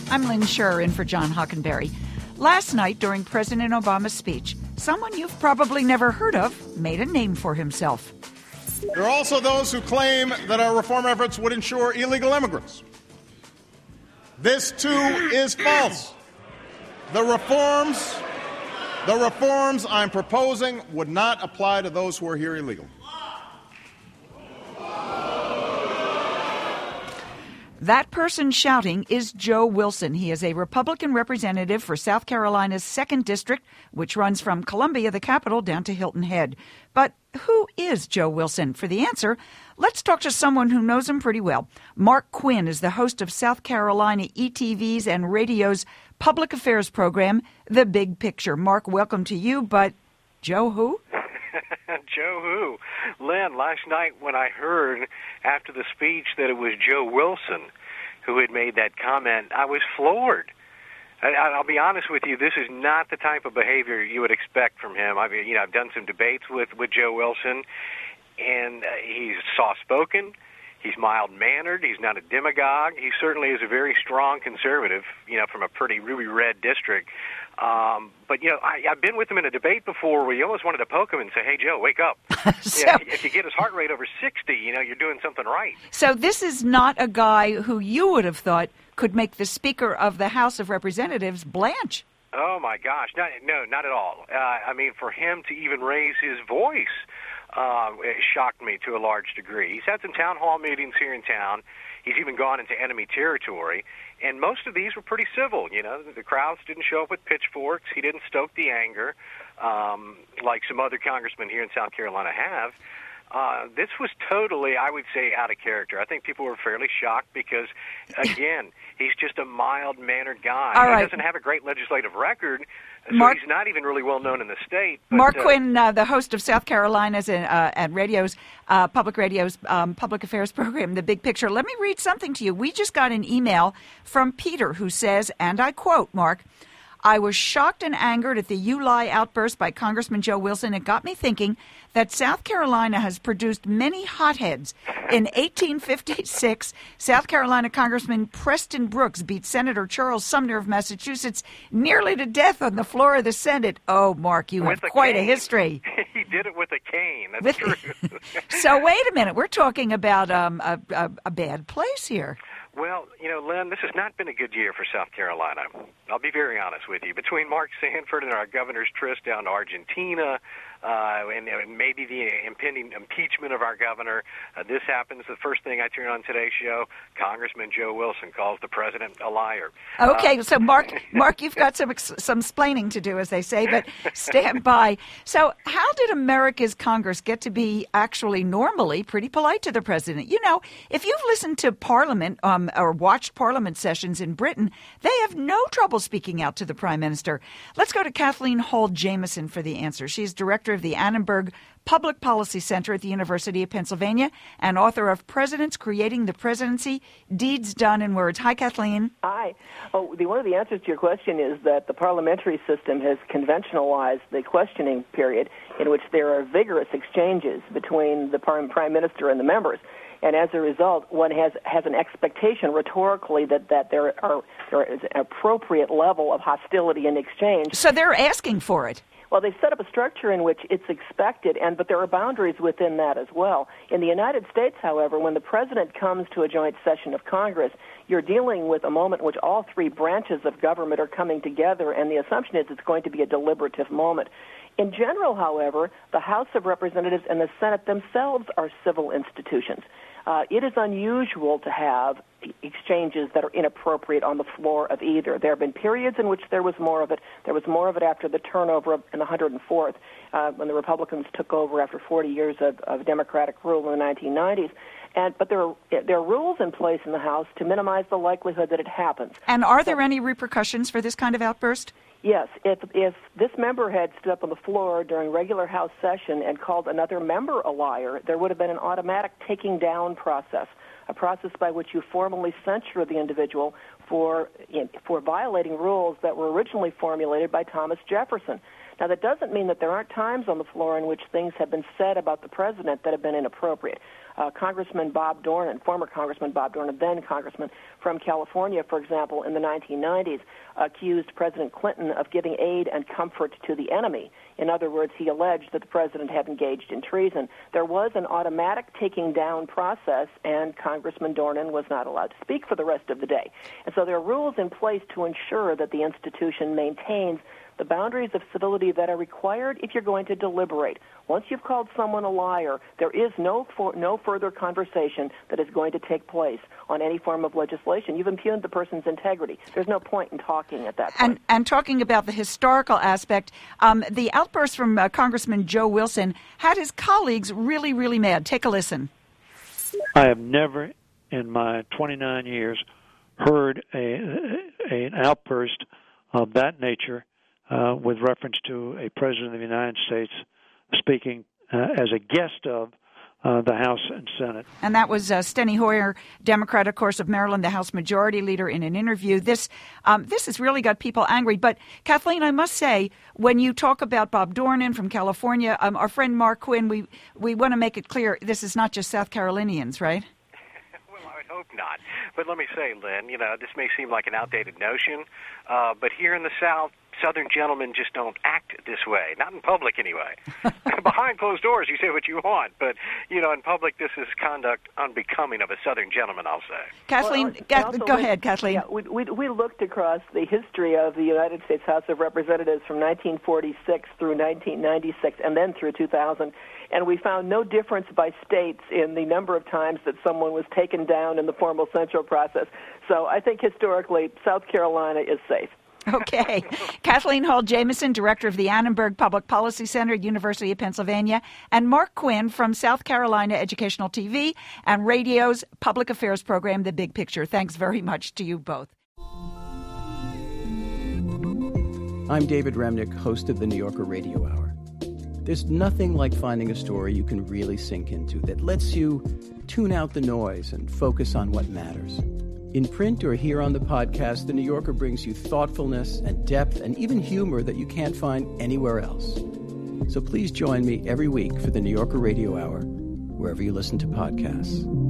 I'm Lynn Scherr in for John Hockenberry. Last night, during President Obama's speech, someone you've probably never heard of made a name for himself. There are also those who claim that our reform efforts would ensure illegal immigrants. This, too, is false. The reforms I'm proposing would not apply to those who are here illegally. That person shouting is Joe Wilson. He is a Republican representative for South Carolina's 2nd District, which runs from Columbia, the capital, down to Hilton Head. But who is Joe Wilson? For the answer, let's talk to someone who knows him pretty well. Mark Quinn is the host of South Carolina ETV's and radio's public affairs program, The Big Picture. Mark, welcome to you, but Joe who? Joe who? Lynn, last night when I heard after the speech that it was Joe Wilson who had made that comment, I was floored. I'll be honest with you, this is not the type of behavior you would expect from him. I've done some debates with Joe Wilson, and he's soft-spoken. He's mild-mannered. He's not a demagogue. He certainly is a very strong conservative, from a pretty ruby-red district. But I've been with him in a debate before where you almost wanted to poke him and say, hey, Joe, wake up. If you get his heart rate over 60, you're doing something right. So this is not a guy who you would have thought could make the Speaker of the House of Representatives blanch. Oh, my gosh. No, not at all. For him to even raise his voice, it shocked me to a large degree. He's had some town hall meetings here in town. He's even gone into enemy territory, and most of these were pretty civil. The crowds didn't show up with pitchforks. He didn't stoke the anger like some other congressmen here in South Carolina have. This was totally, I would say, out of character. I think people were fairly shocked because, again, he's just a mild-mannered guy. All right. He doesn't have a great legislative record, so he's not even really well known in the state. But, Mark Quinn, the host of South Carolina's and radio's public affairs program, The Big Picture. Let me read something to you. We just got an email from Peter who says, and I quote, Mark, I was shocked and angered at the "you lie" outburst by Congressman Joe Wilson. It got me thinking that South Carolina has produced many hotheads. In 1856, South Carolina Congressman Preston Brooks beat Senator Charles Sumner of Massachusetts nearly to death on the floor of the Senate. Oh, Mark, you have quite a history. He did it with a cane. That's true. So wait a minute. We're talking about a bad place here. Well, Lynn, this has not been a good year for South Carolina. I'll be very honest with you. Between Mark Sanford and our governor's tryst down to Argentina, and maybe the impending impeachment of our governor, this happens. The first thing I turn on today's show, Congressman Joe Wilson calls the president a liar. Okay, so Mark, you've got some splaining to do, as they say, but stand by. So how did America's Congress get to be actually normally pretty polite to the president? If you've listened to Parliament or watched Parliament sessions in Britain, they have no trouble speaking out to the Prime Minister. Let's go to Kathleen Hall-Jamieson for the answer. She's director of the Annenberg Public Policy Center at the University of Pennsylvania and author of Presidents Creating the Presidency, Deeds Done in Words. Hi, Kathleen. Hi. One of the answers to your question is that the parliamentary system has conventionalized the questioning period in which there are vigorous exchanges between the Prime Minister and the members. And as a result, one has an expectation rhetorically that there is an appropriate level of hostility in exchange. So they're asking for it. Well, they've set up a structure in which it's expected, but there are boundaries within that as well. In the United States, however, when the president comes to a joint session of Congress, you're dealing with a moment in which all three branches of government are coming together, and the assumption is it's going to be a deliberative moment. In general, however, the House of Representatives and the Senate themselves are civil institutions. It is unusual to have exchanges that are inappropriate on the floor of either. There have been periods in which there was more of it. There was more of it after the turnover in the 104th, when the Republicans took over after 40 years of Democratic rule in the 1990s. But there are rules in place in the House to minimize the likelihood that it happens. And are there any repercussions for this kind of outburst? Yes. If this member had stood up on the floor during regular House session and called another member a liar, there would have been an automatic taking down process, a process by which you formally censure the individual for violating rules that were originally formulated by Thomas Jefferson. Now, that doesn't mean that there aren't times on the floor in which things have been said about the president that have been inappropriate. Congressman Bob Dornan, former Congressman Bob Dornan, then Congressman from California, for example, in the 1990s, accused President Clinton of giving aid and comfort to the enemy. In other words, he alleged that the president had engaged in treason. There was an automatic taking down process, and Congressman Dornan was not allowed to speak for the rest of the day. And so there are rules in place to ensure that the institution maintains the boundaries of civility that are required if you're going to deliberate. Once you've called someone a liar, there is no further conversation that is going to take place on any form of legislation. You've impugned the person's integrity. There's no point in talking at that point. And talking about the historical aspect, the outburst from Congressman Joe Wilson had his colleagues really, really mad. Take a listen. I have never in my 29 years heard an outburst of that nature with reference to a president of the United States speaking as a guest of the House and Senate. And that was Steny Hoyer, Democrat, of course, of Maryland, the House Majority Leader, in an interview. This has really got people angry. But, Kathleen, I must say, when you talk about Bob Dornan from California, our friend Mark Quinn, we want to make it clear this is not just South Carolinians, right? Well, I would hope not. But let me say, Lynn, this may seem like an outdated notion, but here in the South, Southern gentlemen just don't act this way, not in public anyway. Behind closed doors, you say what you want, but, in public, this is conduct unbecoming of a Southern gentleman, I'll say. Kathleen, go ahead, Kathleen. Yeah, we looked across the history of the United States House of Representatives from 1946 through 1996 and then through 2000, and we found no difference by states in the number of times that someone was taken down in the formal censure process. So I think historically, South Carolina is safe. Okay. Kathleen Hall Jamieson, Director of the Annenberg Public Policy Center, University of Pennsylvania, and Mark Quinn from South Carolina Educational TV and Radio's Public Affairs program, The Big Picture. Thanks very much to you both. I'm David Remnick, host of the New Yorker Radio Hour. There's nothing like finding a story you can really sink into that lets you tune out the noise and focus on what matters. In print or here on the podcast, The New Yorker brings you thoughtfulness and depth and even humor that you can't find anywhere else. So please join me every week for The New Yorker Radio Hour, wherever you listen to podcasts.